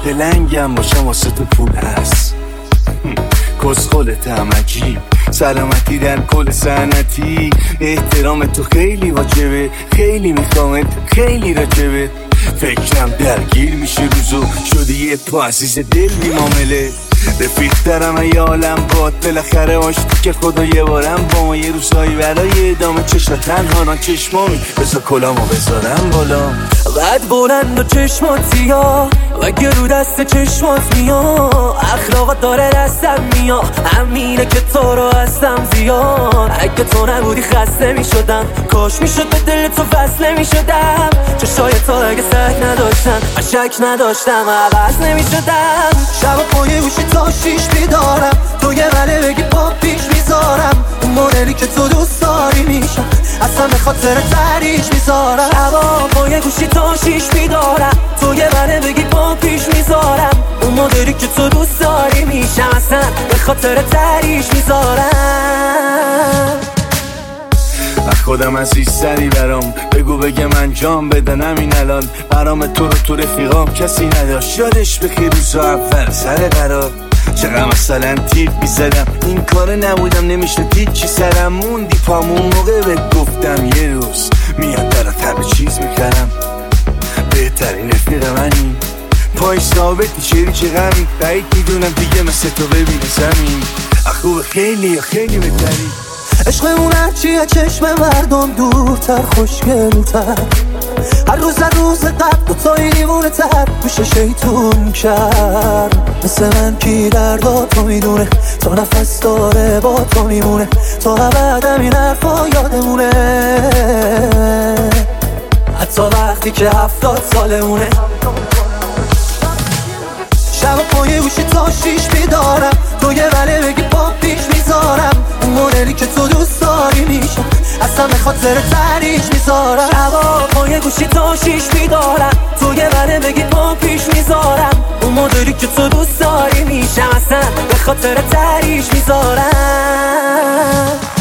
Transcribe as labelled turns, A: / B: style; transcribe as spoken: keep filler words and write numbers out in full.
A: اگه لنگم باشم واسه تو پول هست. کسخلت هم عجیب، سلامتی در کل سنتی. احترام تو خیلی واجبه، خیلی میخوامت، خیلی راجبه. فکرم درگیر میشه روزو، شدی یه پا عزیز دل بی معامله. رفیق دارم ای عالم باد، بالاخره آشتی که خدا یه بارم با ما یه روزایی برای ادامه. چشم تنها ران چشمامی، بذار کلامو بذارم بالا.
B: قد بلند و چشمات سیاه و گرو دست چشمات میا. اخلاقات داره دستم میا، همینه که تو رو هستم زیاد. اگه تو نبودی خسته میشدم، کاش میشد به دل تو وصله میشدم. چشای تو اگه سگ نداشتن، شک نداشتم عوض نمیشدم. شب پای گوشی تا شیش بیدارم، تو یه وله بگی پا پیش میذارم. اون مدلی که تو دوست داری میشم، اصلا به خاطر تریش میذارم. شبا پای گوشی تا شیش بیدارم، تو یه وله بگی پا پیش میذارم. اون مدلی که تو دوست داری میشم، اصلا به خاطر تریش میذارم.
A: خودم عزیزتری برام، بگو بگم انجام بدن همین الان. برام تو رو تو رفیقام کسی نداشت، یادش بخیر روزا اول سر قرار. چقدر مثلا تیر بیزدم، این کار نبودم نمیشه دید چی سرم. موندی پامون موقع بهت گفتم یه روز میاد درات همه چیز میکردم. بهترین رفیق منی، پای ثابتی شیری چه غمی. بعید میدونم دیگه مثل تو ببینه زمین. خوب خیلی خیلی بهتری.
B: عشقمون هرچیه چشم مردم دورتر، خوشگلوتر. هر روز هر روز قبل دوتایی دیوونه تر میشه شیطون کرد. مثل من کی دردا تو میدونه، تا نفس داره با تو میمونه. تا ابد این حرفا یادمونه، حتی وقتی که هفتاد سالمونه. شب پای گوشی تا شیش بیدارم، تو یه وله بگی پا پیش میذارم. اون مدلی که تو دوست داری میشم، اصلا به خاطر تریش میذارم. شبا پای گوشی تا شیش بیدارم، تو یه وله بگی پا پیش میذارم. اون مدلی که تو دوست داری میشم، اصلا به خاطر تریش میذارم.